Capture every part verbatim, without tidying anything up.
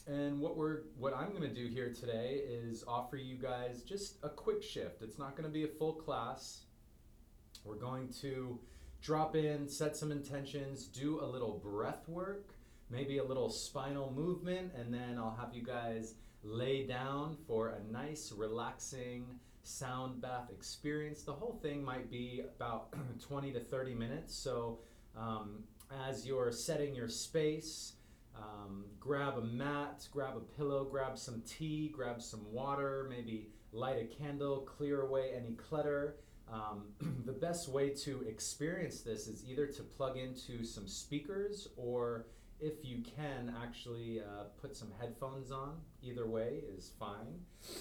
And what we're what I'm going to do here today is offer you guys just a quick shift. It's not going to be a full class. We're going to drop in, set some intentions, do a little breath work, maybe a little spinal movement, and then I'll have you guys lay down for a nice, relaxing sound bath experience. The whole thing might be about twenty to thirty minutes. So um, as you're setting your space, um, grab a mat, grab a pillow, grab some tea, grab some water, maybe light a candle, clear away any clutter. Um, the best way to experience this is either to plug into some speakers, or if you can actually uh, put some headphones on. Either way is fine.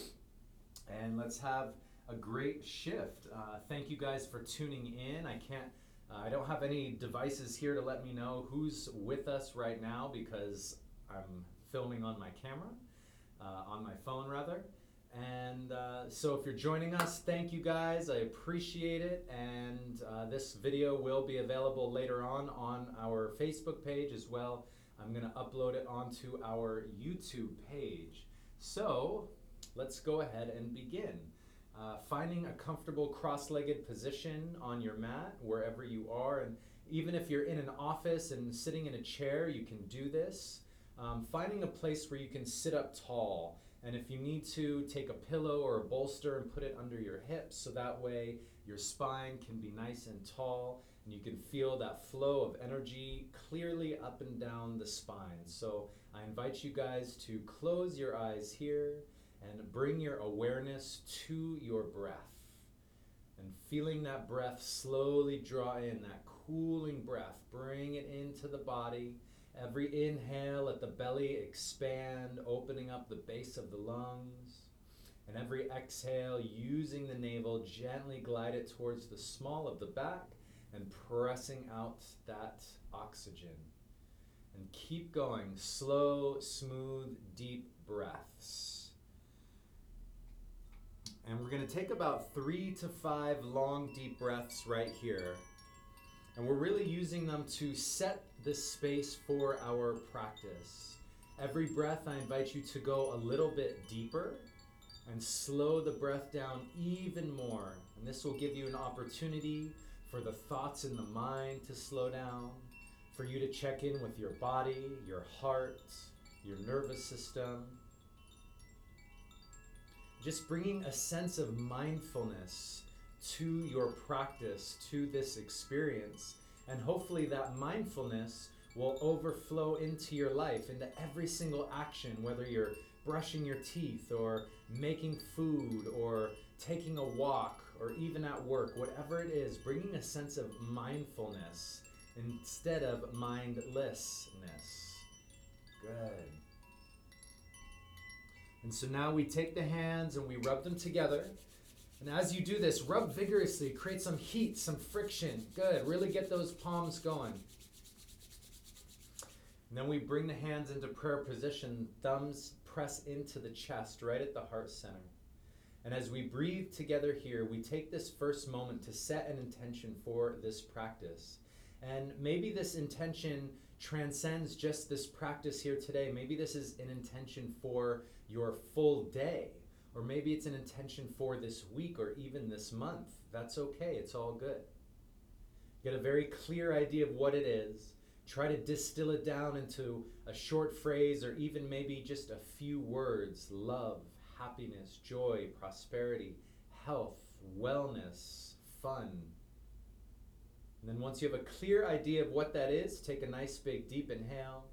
And let's have a great shift. Uh, thank you guys for tuning in. I can't, uh, I don't have any devices here to let me know who's with us right now because I'm filming on my camera, uh, on my phone rather. And uh, so if you're joining us, thank you guys. I appreciate it. And uh, this video will be available later on on our Facebook page as well. I'm going to upload it onto our YouTube page. So let's go ahead and begin. Uh, finding a comfortable cross-legged position on your mat, wherever you are. And even if you're in an office and sitting in a chair, you can do this. Um, finding a place where you can sit up tall. And if you need to, take a pillow or a bolster and put it under your hips so that way your spine can be nice and tall and you can feel that flow of energy clearly up and down the spine. So I invite you guys to close your eyes here and bring your awareness to your breath. And feeling that breath slowly draw in, that cooling breath, bring it into the body. Every inhale, let the belly expand, opening up the base of the lungs. And every exhale, using the navel, gently glide it towards the small of the back and pressing out that oxygen. And keep going, slow, smooth, deep breaths. And we're going to take about three to five long, deep breaths right here. And we're really using them to set this space for our practice. Every breath, I invite you to go a little bit deeper and slow the breath down even more. And this will give you an opportunity for the thoughts in the mind to slow down, for you to check in with your body, your heart, your nervous system. Just bringing a sense of mindfulness to your practice, to this experience. And hopefully that mindfulness will overflow into your life, into every single action, whether you're brushing your teeth or making food or taking a walk or even at work, whatever it is, bringing a sense of mindfulness instead of mindlessness. Good. And so now we take the hands and we rub them together. And as you do this, rub vigorously, create some heat, some friction. Good, really get those palms going. And then we bring the hands into prayer position, thumbs press into the chest, right at the heart center. And as we breathe together here, we take this first moment to set an intention for this practice. And maybe this intention transcends just this practice here today. Maybe this is an intention for your full day. Or maybe it's an intention for this week or even this month. That's okay, it's all good. Get a very clear idea of what it is. Try to distill it down into a short phrase or even maybe just a few words. Love, happiness, joy, prosperity, health, wellness, fun. And then once you have a clear idea of what that is, take a nice big deep inhale.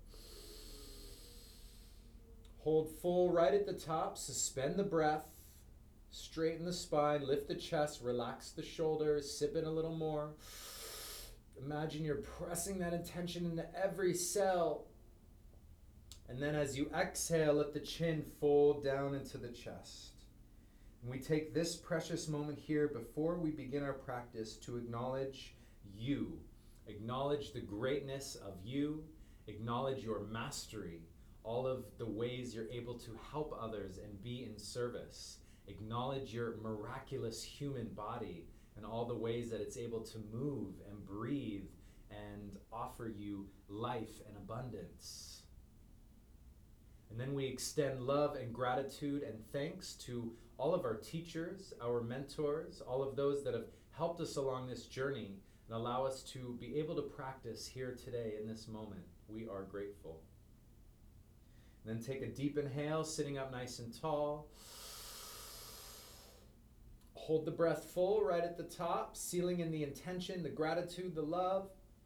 Hold full right at the top, suspend the breath, straighten the spine, lift the chest, relax the shoulders, sip in a little more. Imagine you're pressing that intention into every cell. And then as you exhale, let the chin fold down into the chest. And we take this precious moment here before we begin our practice to acknowledge you. Acknowledge the greatness of you. Acknowledge your mastery. All of the ways you're able to help others and be in service. Acknowledge your miraculous human body and all the ways that it's able to move and breathe and offer you life and abundance. And then we extend love and gratitude and thanks to all of our teachers, our mentors, all of those that have helped us along this journey and allow us to be able to practice here today in this moment. We are grateful. And then take a deep inhale, sitting up nice and tall. Hold the breath full right at the top, sealing in the intention, the gratitude, the love.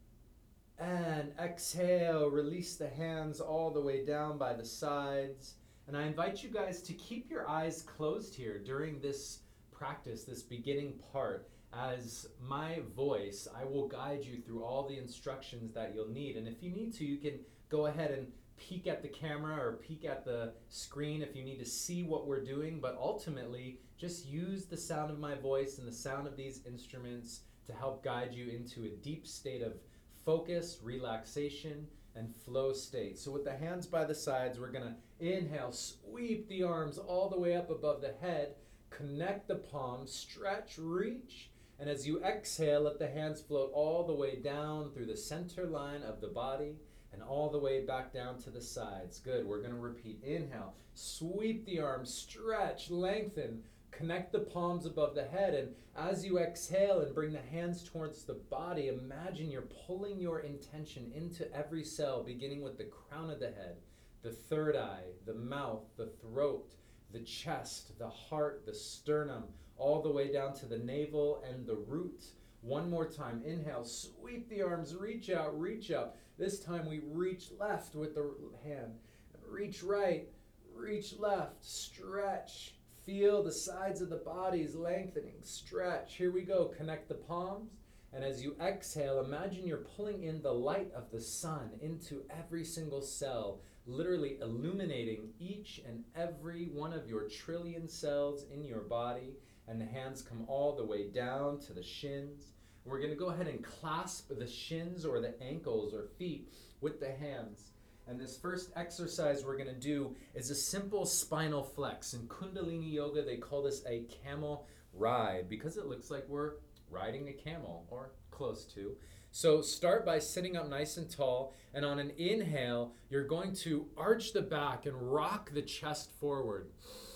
And exhale, release the hands all the way down by the sides. And I invite you guys to keep your eyes closed here during this practice, this beginning part. As my voice, I will guide you through all the instructions that you'll need. And if you need to, you can go ahead and peek at the camera or peek at the screen if you need to see what we're doing. But ultimately, just use the sound of my voice and the sound of these instruments to help guide you into a deep state of focus, relaxation, and flow state. So with the hands by the sides, we're gonna inhale, sweep the arms all the way up above the head, connect the palms, stretch, reach, and as you exhale, let the hands float all the way down through the center line of the body and all the way back down to the sides. Good, we're gonna repeat. Inhale, sweep the arms, stretch, lengthen, connect the palms above the head, and as you exhale and bring the hands towards the body, imagine you're pulling your intention into every cell, beginning with the crown of the head, the third eye, the mouth, the throat, the chest, the heart, the sternum, all the way down to the navel and the root. One more time. Inhale, sweep the arms, reach out, reach up. This time we reach left with the hand. Reach right, reach left, stretch. Feel the sides of the bodies lengthening, stretch. Here we go, connect the palms. And as you exhale, imagine you're pulling in the light of the sun into every single cell, literally illuminating each and every one of your trillion cells in your body. And the hands come all the way down to the shins. We're gonna go ahead and clasp the shins or the ankles or feet with the hands. And this first exercise we're gonna do is a simple spinal flex. In Kundalini Yoga, they call this a camel ride because it looks like we're riding a camel or close to. So start by sitting up nice and tall, and on an inhale, you're going to arch the back and rock the chest forward.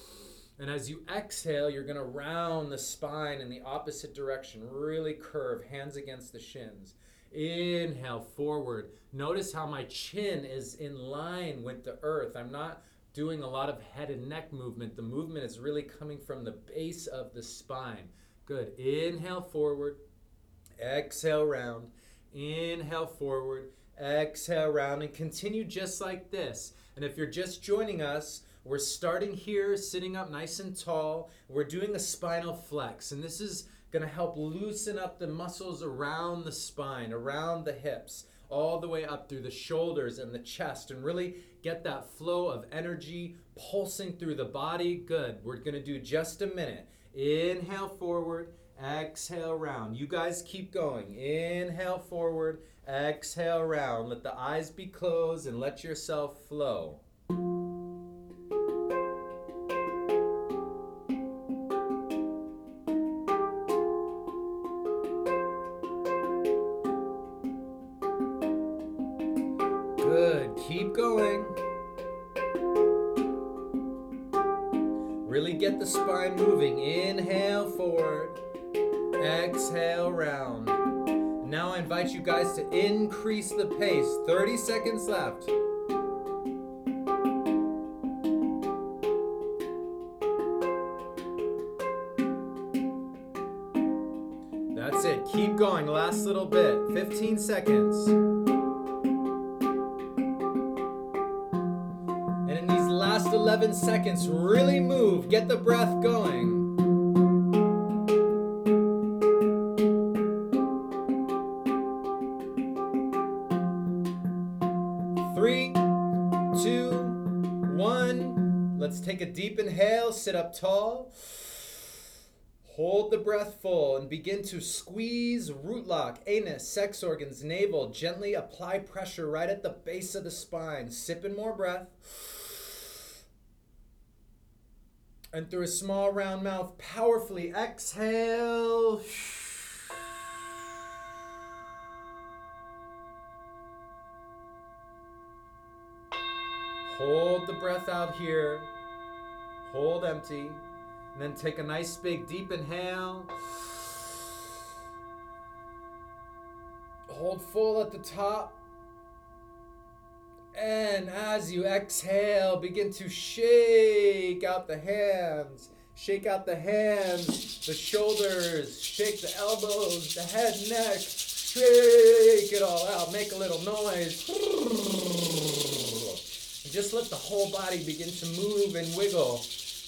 And as you exhale, you're gonna round the spine in the opposite direction, really curve, hands against the shins. Inhale forward. Notice how my chin is in line with the earth. I'm not doing a lot of head and neck movement. The movement is really coming from the base of the spine. Good. Inhale forward. Exhale round. Inhale forward. Exhale round. And continue just like this. And if you're just joining us, we're starting here, sitting up nice and tall. We're doing a spinal flex. And this is going to help loosen up the muscles around the spine, around the hips, all the way up through the shoulders and the chest, and really get that flow of energy pulsing through the body. Good. We're going to do just a minute. Inhale forward, exhale round. You guys keep going. Inhale forward, exhale round. Let the eyes be closed and let yourself flow. Good, keep going. Really get the spine moving. Inhale forward, exhale round. Now I invite you guys to increase the pace. thirty seconds left. That's it, keep going, last little bit, fifteen seconds. Last eleven seconds, really move, get the breath going. Three, two, one. Let's take a deep inhale, sit up tall. Hold the breath full and begin to squeeze root lock, anus, sex organs, navel. Gently apply pressure right at the base of the spine. Sip in more breath. And through a small round mouth, powerfully exhale. Hold the breath out here. Hold empty. And then take a nice big deep inhale. Hold full at the top. And as you exhale, begin to shake out the hands. Shake out the hands, the shoulders, shake the elbows, the head, neck. Shake it all out. Make a little noise. And just let the whole body begin to move and wiggle.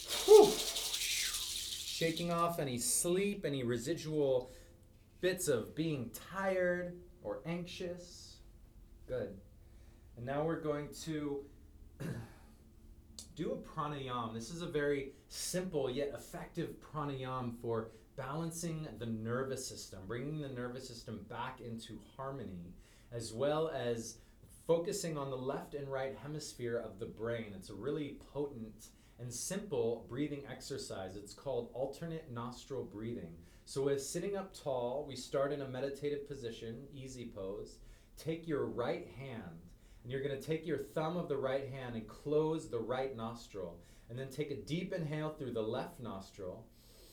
Shaking off any sleep, any residual bits of being tired or anxious. Good. And now we're going to do a pranayama. This is a very simple yet effective pranayama for balancing the nervous system, bringing the nervous system back into harmony, as well as focusing on the left and right hemisphere of the brain. It's a really potent and simple breathing exercise. It's called alternate nostril breathing. So as sitting up tall, we start in a meditative position, easy pose. Take your right hand, and you're going to take your thumb of the right hand and close the right nostril. And then take a deep inhale through the left nostril.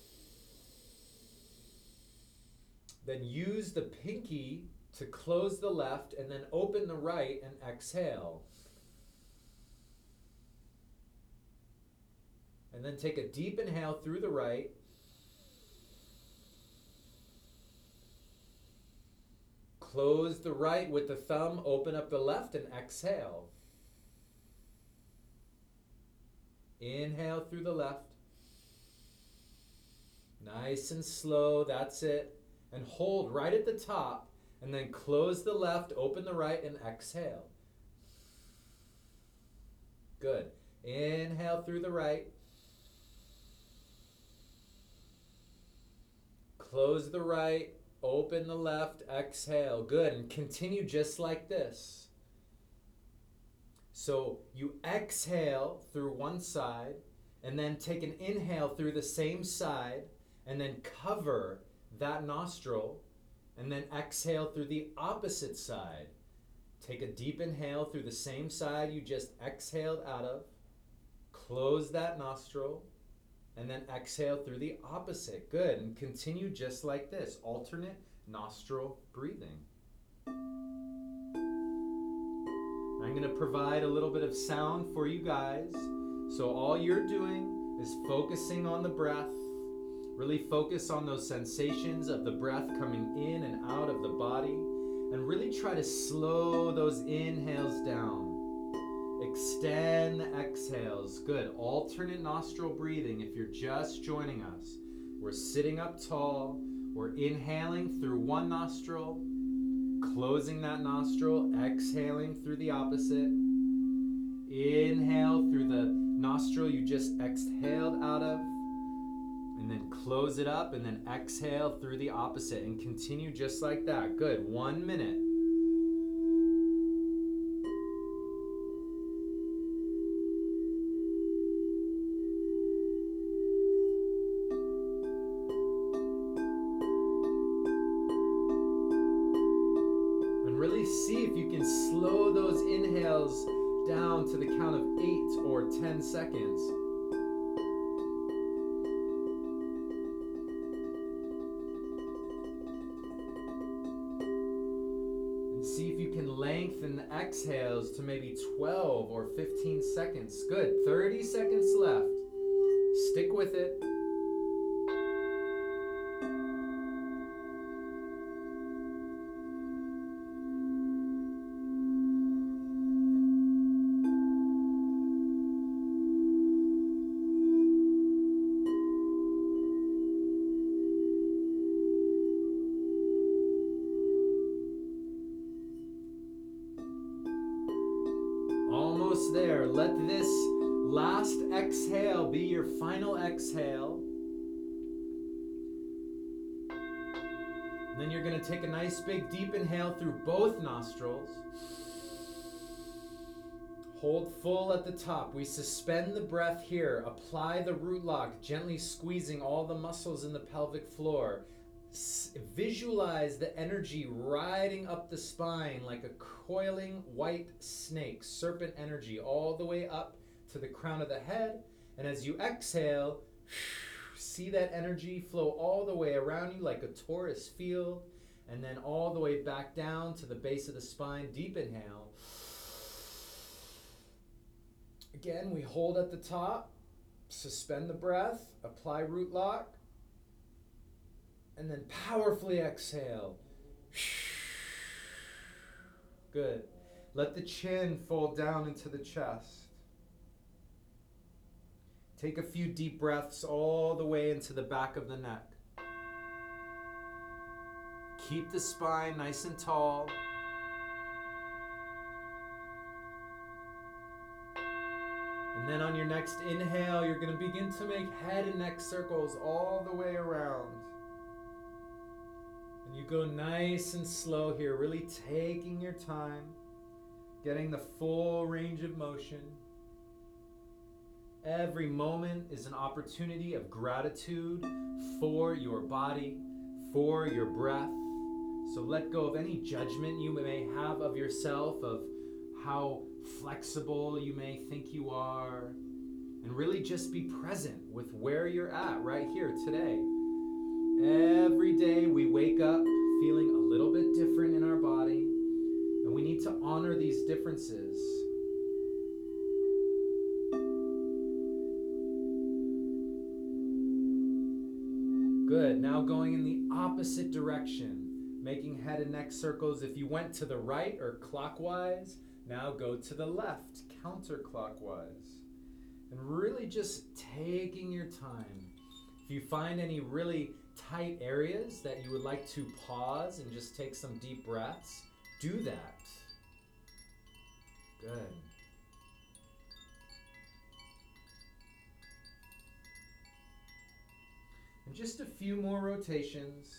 Then use the pinky to close the left and then open the right and exhale. And then take a deep inhale through the right. Close the right with the thumb, open up the left and exhale. Inhale through the left. Nice and slow, that's it. And hold right at the top, and then close the left, open the right, and exhale. Good. Inhale through the right. Close the right, open the left, exhale. Good. And continue just like this. So you exhale through one side, and then take an inhale through the same side, and then cover that nostril, and then exhale through the opposite side. Take a deep inhale through the same side you just exhaled out of. Close that nostril, and then exhale through the opposite. Good. And continue just like this. Alternate nostril breathing. I'm going to provide a little bit of sound for you guys. So all you're doing is focusing on the breath. Really focus on those sensations of the breath coming in and out of the body. And really try to slow those inhales down. Extend the exhales. Good. Alternate nostril breathing if you're just joining us. We're sitting up tall. We're inhaling through one nostril. Closing that nostril, exhaling through the opposite. Inhale through the nostril you just exhaled out of. And then close it up and then exhale through the opposite. And continue just like that. Good. One minute. See if you can slow those inhales down to the count of eight or ten seconds. And see if you can lengthen the exhales to maybe twelve or fifteen seconds. Good. thirty seconds left. Stick with it. There. Let this last exhale be your final exhale. And then you're going to take a nice big deep inhale through both nostrils. Hold full at the top. We suspend the breath here. Apply the root lock, gently squeezing all the muscles in the pelvic floor. S- visualize the energy riding up the spine like a coiling white snake, serpent energy, all the way up to the crown of the head. And as you exhale, see that energy flow all the way around you like a torus field, and then all the way back down to the base of the spine. Deep inhale. Again, we hold at the top, suspend the breath, apply root lock, and then powerfully exhale. Good. Let the chin fold down into the chest. Take a few deep breaths all the way into the back of the neck. Keep the spine nice and tall. And then on your next inhale, you're going to begin to make head and neck circles all the way around. And you go nice and slow here, really taking your time, getting the full range of motion. Every moment is an opportunity of gratitude for your body, for your breath. So let go of any judgment you may have of yourself, of how flexible you may think you are, and really just be present with where you're at right here today. Every day we wake up feeling a little bit different in our body, and we need to honor these differences. Good. Now going in the opposite direction, making head and neck circles. If you went to the right or clockwise, now go to the left, counterclockwise. And really just taking your time. If you find any really tight areas that you would like to pause and just take some deep breaths, do that. Good. And just a few more rotations.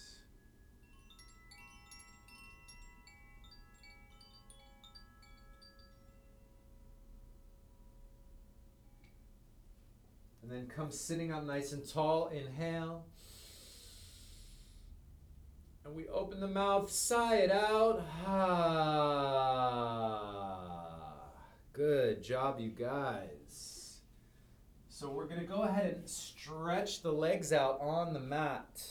And then come sitting up nice and tall. Inhale. And we open the mouth, sigh it out. Ah. Good job, you guys. So we're going to go ahead and stretch the legs out on the mat.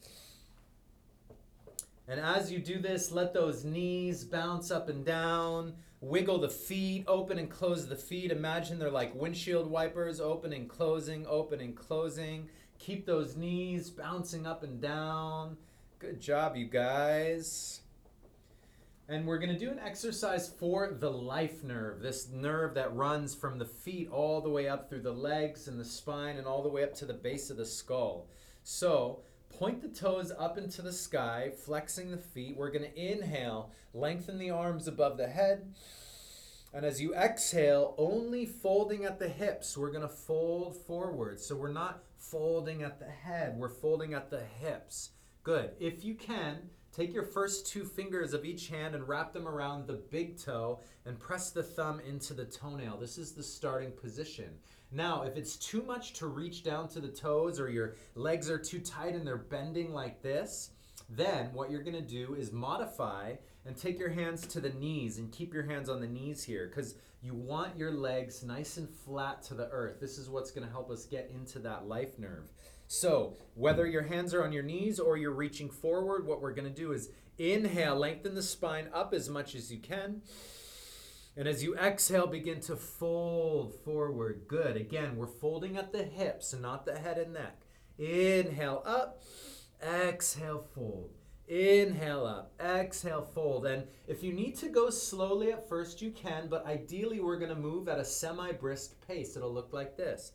And as you do this, let those knees bounce up and down. Wiggle the feet, open and close the feet. Imagine they're like windshield wipers, open and closing, open and closing. Keep those knees bouncing up and down. Good job, you guys. And we're going to do an exercise for the life nerve, this nerve that runs from the feet all the way up through the legs and the spine and all the way up to the base of the skull. So point the toes up into the sky, flexing the feet. We're going to inhale, lengthen the arms above the head. And as you exhale, only folding at the hips, we're going to fold forward. So we're not folding at the head, we're folding at the hips. Good. If you can, take your first two fingers of each hand and wrap them around the big toe and press the thumb into the toenail. This is the starting position. Now, if it's too much to reach down to the toes or your legs are too tight and they're bending like this, then what you're going to do is modify and take your hands to the knees and keep your hands on the knees here because you want your legs nice and flat to the earth. This is what's going to help us get into that life nerve. So whether your hands are on your knees or you're reaching forward, what we're going to do is inhale, lengthen the spine up as much as you can. And as you exhale, begin to fold forward. Good. Again, we're folding at the hips and not the head and neck. Inhale up, exhale, fold. Inhale up, exhale, fold. And if you need to go slowly at first, you can, but ideally we're going to move at a semi-brisk pace. It'll look like this.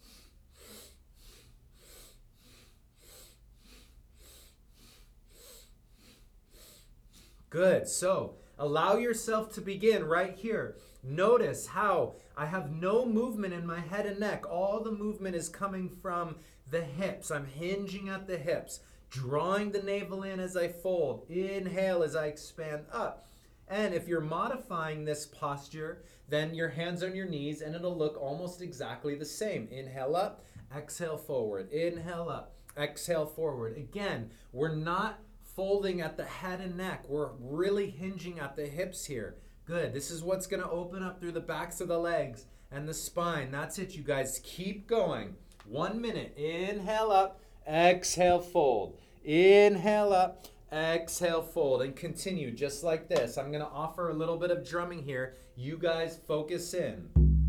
Good. So allow yourself to begin right here. Notice how I have no movement in my head and neck. All the movement is coming from the hips. I'm hinging at the hips, drawing the navel in as I fold. Inhale as I expand up. And if you're modifying this posture, then your hands on your knees and it'll look almost exactly the same. Inhale up, exhale forward. Inhale up, Exhale forward. Again, we're not folding at the head and neck. We're really hinging at the hips here. Good. This is what's going to open up through the backs of the legs and the spine. That's it, you guys. Keep going. One minute. Inhale up. Exhale, fold. Inhale up. Exhale, fold. And continue just like this. I'm going to offer a little bit of drumming here. You guys focus in.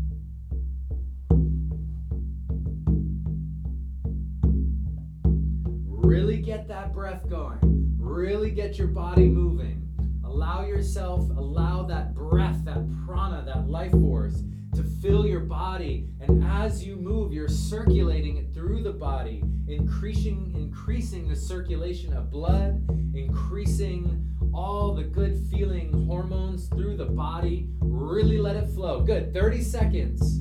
Really get that breath going. Really get your body moving. Allow yourself, allow that breath, that prana, that life force to fill your body. And as you move, you're circulating it through the body, increasing, increasing the circulation of blood, increasing all the good feeling hormones through the body. Really let it flow. Good. thirty seconds.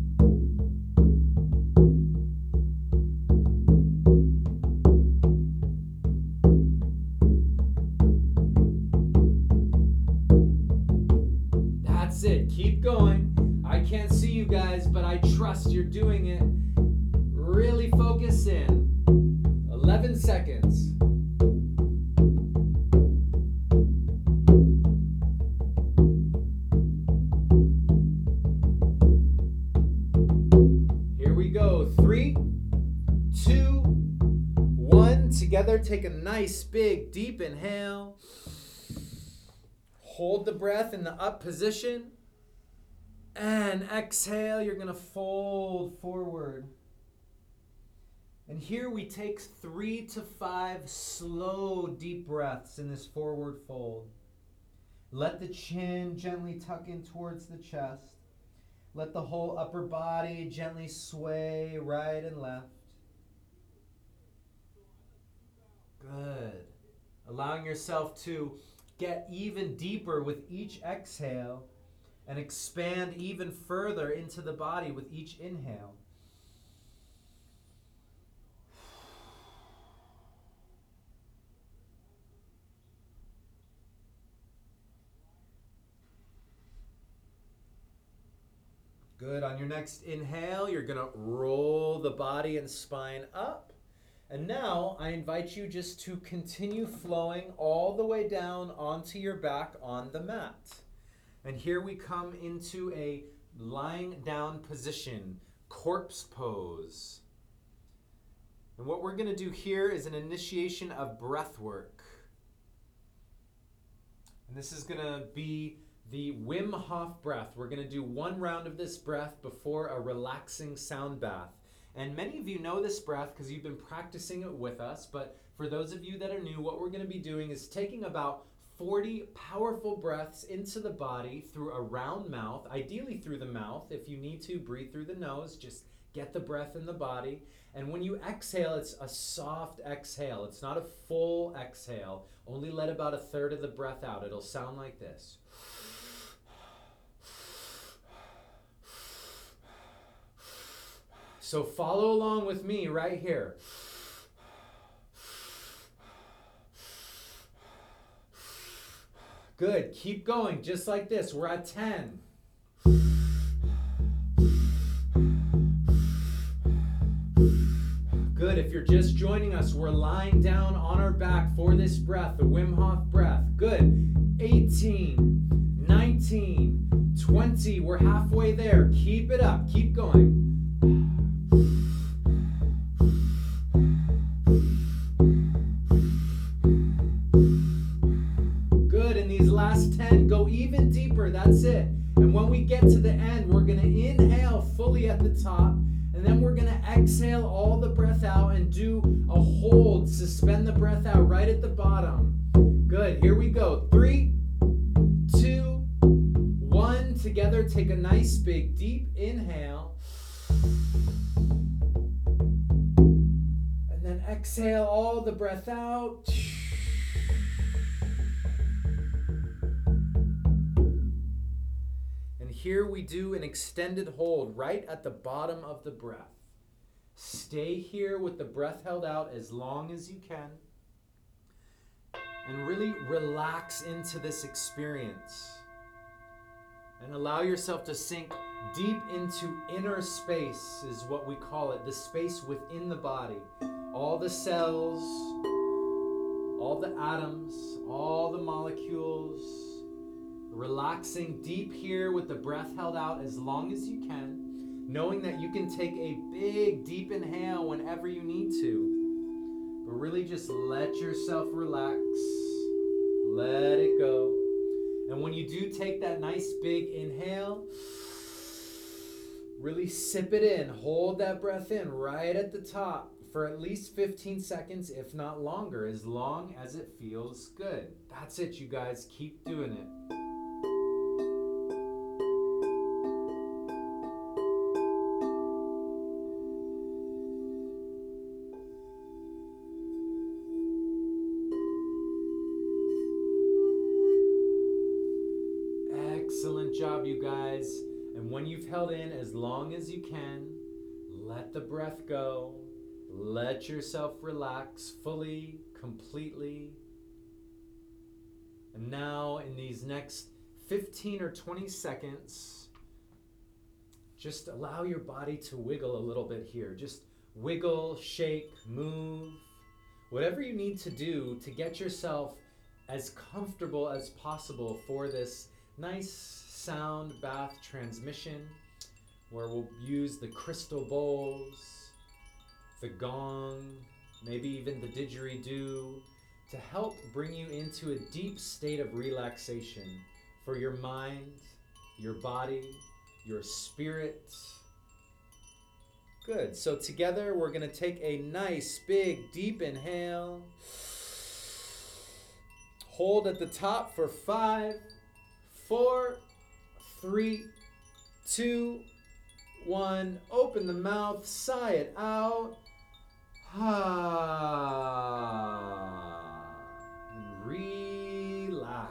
That's it. Keep going. I can't see you guys, but I trust you're doing it. Really focus in. eleven seconds. Here we go. Three, two, one. Together, take a nice, big, deep inhale. Hold the breath in the up position. And exhale, you're going to fold forward. And here we take three to five slow, deep breaths in this forward fold. Let the chin gently tuck in towards the chest. Let the whole upper body gently sway right and left. Good. Allowing yourself to get even deeper with each exhale and expand even further into the body with each inhale. Good. On your next inhale, you're going to roll the body and spine up. And now I invite you just to continue flowing all the way down onto your back on the mat. And here we come into a lying down position, corpse pose. And what we're going to do here is an initiation of breath work. And this is going to be the Wim Hof breath. We're going to do one round of this breath before a relaxing sound bath. And many of you know this breath because you've been practicing it with us. But for those of you that are new, what we're going to be doing is taking about forty powerful breaths into the body through a round mouth, ideally through the mouth. If you need to, breathe through the nose. Just get the breath in the body. And when you exhale, it's a soft exhale. It's not a full exhale. Only let about a third of the breath out. It'll sound like this. So follow along with me right here. Good. Keep going just like this. We're at ten. Good. If you're just joining us, we're lying down on our back for this breath, the Wim Hof breath. Good. eighteen, nineteen, twenty. We're halfway there. Keep it up. Keep going. Good. In these last ten, go even deeper. That's it. And when we get to the end, we're going to inhale fully at the top. And then we're going to exhale all the breath out and do a hold. Suspend the breath out right at the bottom. Good. Here we go. Three, two, one. Together, take a nice big deep inhale. And then exhale all the breath out. And here we do an extended hold right at the bottom of the breath. Stay here with the breath held out as long as you can. And really relax into this experience. And allow yourself to sink deep into inner space is what we call it, the space within the body. all the cells, all the atoms, all the molecules, relaxing deep here with the breath held out as long as you can, knowing that you can take a big, deep inhale whenever you need to. But really just let yourself relax. Let it go. And when you do take that nice big inhale, really sip it in. Hold that breath in right at the top for at least fifteen seconds, if not longer, as long as it feels good. That's it, you guys. Keep doing it. Excellent job, you guys. And when you've held in as long as you can, let the breath go. Let yourself relax fully, completely. And now in these next fifteen or twenty seconds, just allow your body to wiggle a little bit here. Just wiggle, shake, move. Whatever you need to do to get yourself as comfortable as possible for this nice sound bath transmission, where we'll use the crystal bowls, the gong, maybe even the didgeridoo to help bring you into a deep state of relaxation for your mind, your body, your spirit. Good. So together we're going to take a nice big deep inhale. Hold at the top for five, four, three, two, one. Open the mouth, sigh it out. Ah. And relax.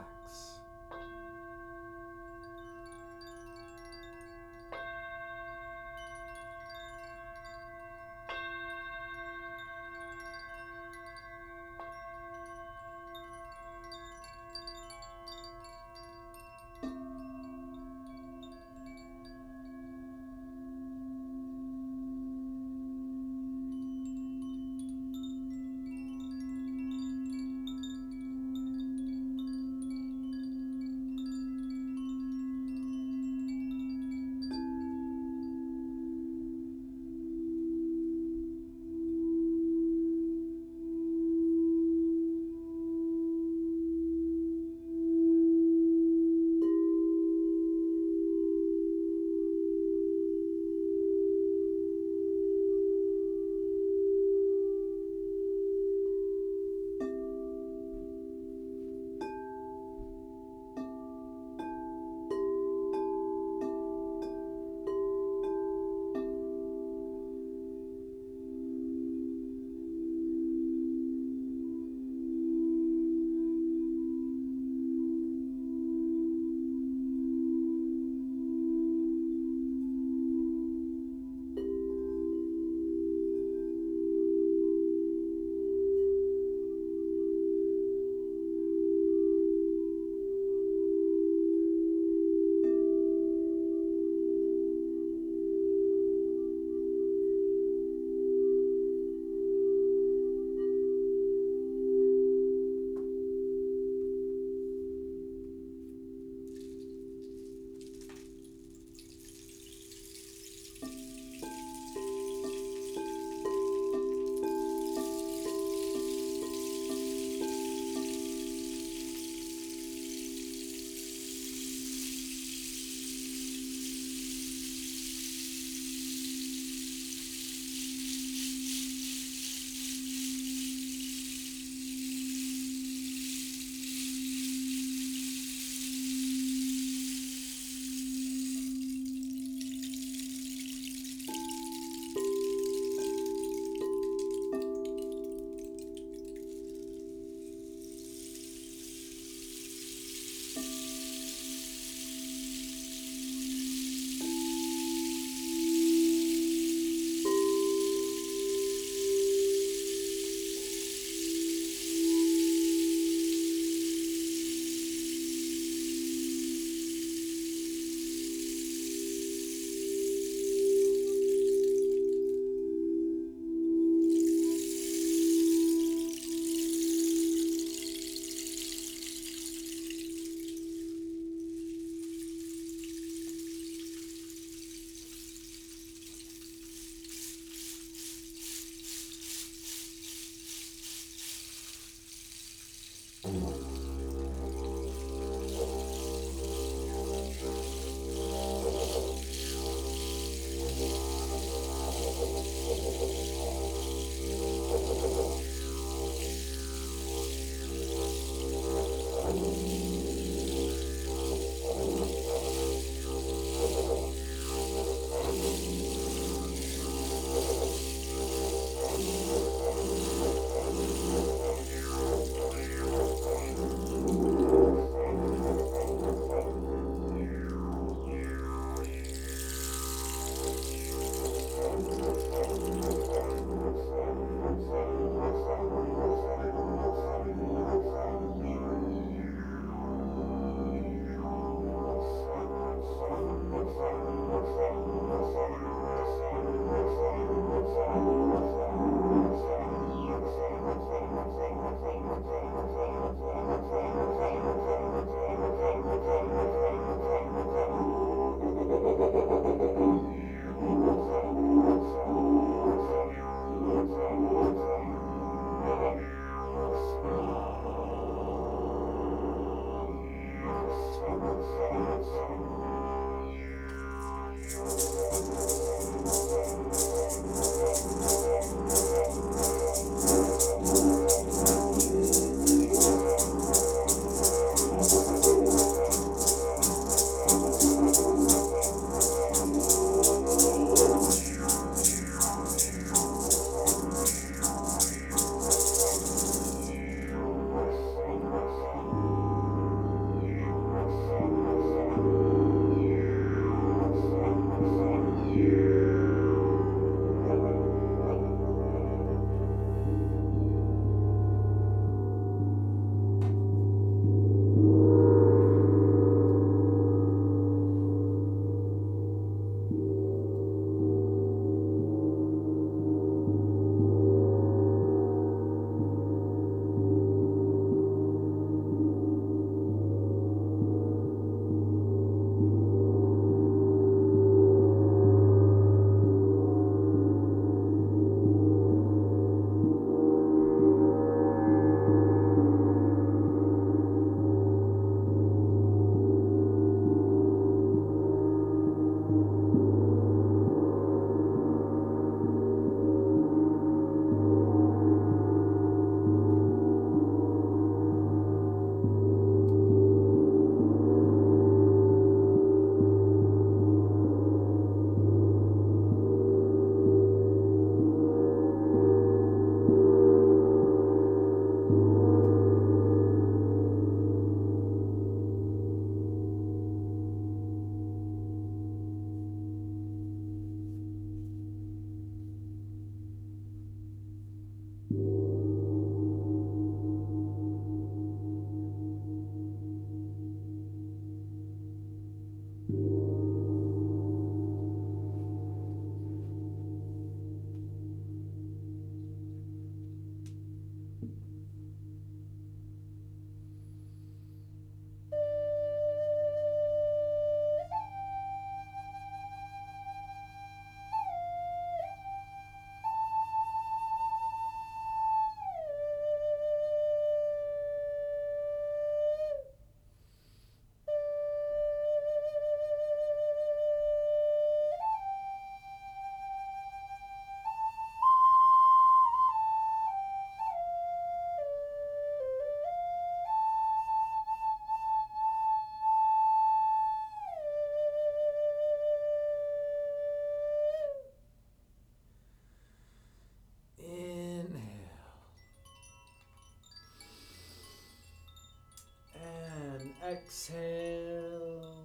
exhale.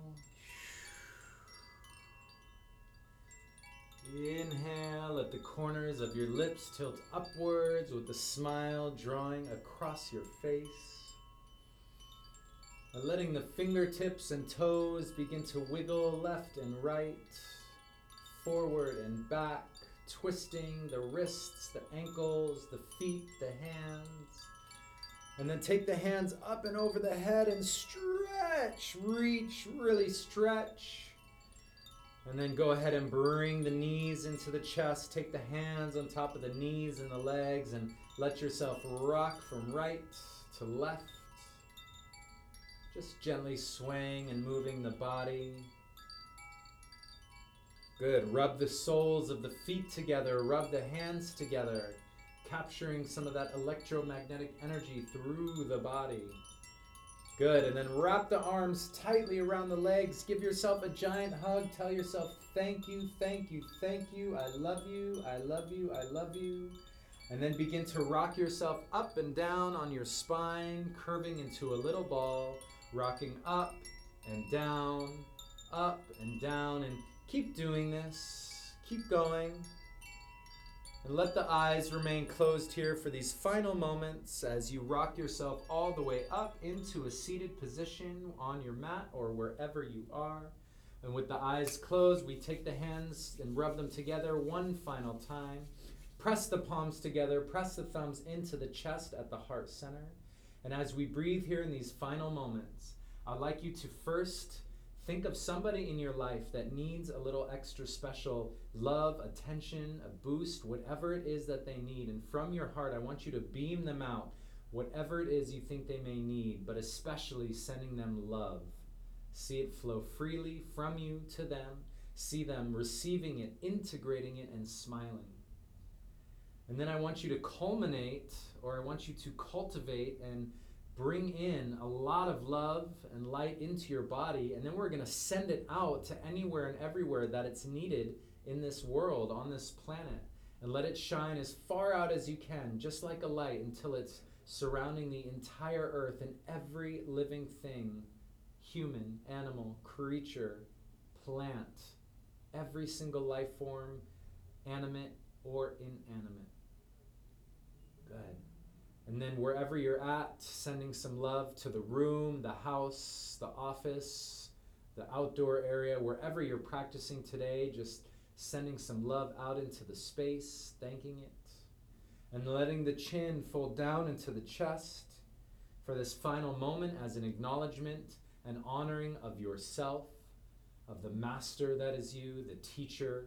Inhale, let the corners of your lips tilt upwards with a smile drawing across your face. And letting the fingertips and toes begin to wiggle left and right, forward and back, twisting the wrists, the ankles, the feet, the hands. And then take the hands up and over the head and stretch, reach, really stretch. And then go ahead and bring the knees into the chest. Take the hands on top of the knees and the legs and let yourself rock from right to left. Just gently swaying and moving the body. Good. Rub the soles of the feet together. Rub the hands together, capturing some of that electromagnetic energy through the body. Good, and then wrap the arms tightly around the legs. Give yourself a giant hug. Tell yourself, thank you, thank you, thank you. I love you, I love you, I love you. And then begin to rock yourself up and down on your spine, curving into a little ball, rocking up and down, up and down. And keep doing this. Keep going. And let the eyes remain closed here for these final moments as you rock yourself all the way up into a seated position on your mat or wherever you are. And with the eyes closed, we take the hands and rub them together one final time. Press the palms together, press the thumbs into the chest at the heart center. And as we breathe here in these final moments, I'd like you to first think of somebody in your life that needs a little extra special love, attention, a boost, whatever it is that they need. And from your heart, I want you to beam them out, whatever it is you think they may need, but especially sending them love. See it flow freely from you to them. See them receiving it, integrating it, and smiling. And then I want you to culminate, or I want you to cultivate and bring in a lot of love and light into your body, and then we're going to send it out to anywhere and everywhere that it's needed in this world, on this planet, and let it shine as far out as you can, just like a light, until it's surrounding the entire earth and every living thing, human, animal, creature, plant, every single life form, animate or inanimate. Good. And then wherever you're at, sending some love to the room, the house, the office, the outdoor area, wherever you're practicing today, just sending some love out into the space, thanking it, and letting the chin fold down into the chest for this final moment as an acknowledgement and honoring of yourself, of the master that is you, the teacher.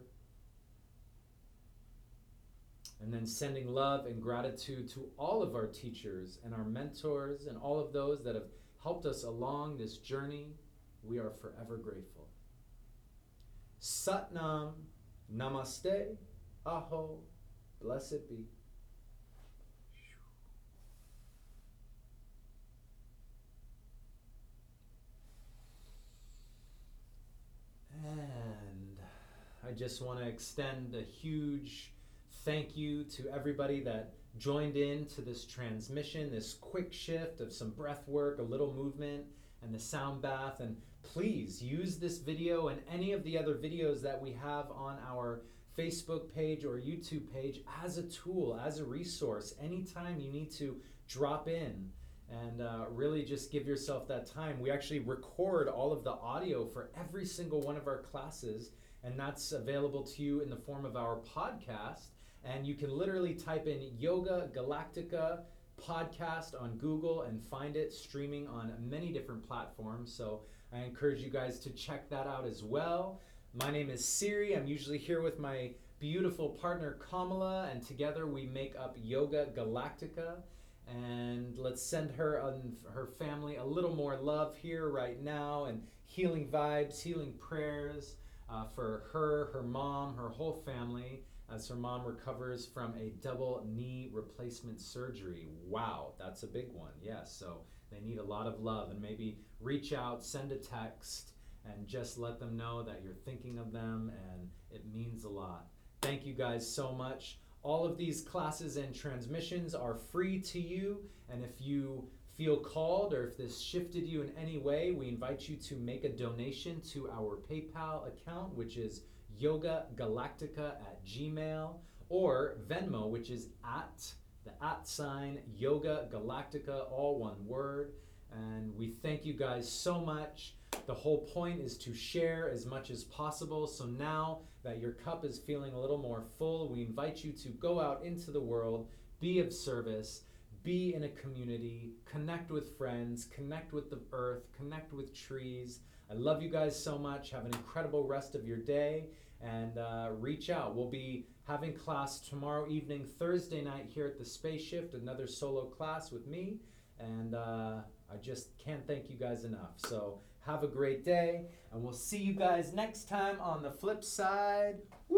And then sending love and gratitude to all of our teachers and our mentors and all of those that have helped us along this journey. We are forever grateful. Satnam, Namaste, Aho, blessed be. And I just want to extend a huge thank you to everybody that joined in to this transmission, this quick shift of some breath work, a little movement, and the sound bath. And please use this video and any of the other videos that we have on our Facebook page or YouTube page as a tool, as a resource. Anytime you need to drop in and uh, really just give yourself that time. We actually record all of the audio for every single one of our classes, and that's available to you in the form of our podcast. And you can literally type in Yoga Galactica podcast on Google and find it streaming on many different platforms. So I encourage you guys to check that out as well. My name is Siri. I'm usually here with my beautiful partner Kamala, and together we make up Yoga Galactica. And let's send her and her family a little more love here right now, and healing vibes, healing prayers uh, for her, her mom, her whole family, as her mom recovers from a double knee replacement surgery. Wow, that's a big one. Yes, so they need a lot of love, and maybe reach out, send a text, and just let them know that you're thinking of them, and it means a lot. Thank you guys so much. All of these classes and transmissions are free to you, and if you feel called or if this shifted you in any way, we invite you to make a donation to our PayPal account, which is yoga galactica at gmail, or Venmo, which is at the at sign Yoga Galactica, all one word. And we thank you guys so much. The whole point is to share as much as possible. So now that your cup is feeling a little more full, we invite you to go out into the world, be of service, be in a community, connect with friends, connect with the earth, connect with trees. I love you guys so much. Have an incredible rest of your day, and uh, reach out. We'll be having class tomorrow evening, Thursday night here at the Space Shift, another solo class with me, and uh, I just can't thank you guys enough. So have a great day, and we'll see you guys next time on the flip side. Woo!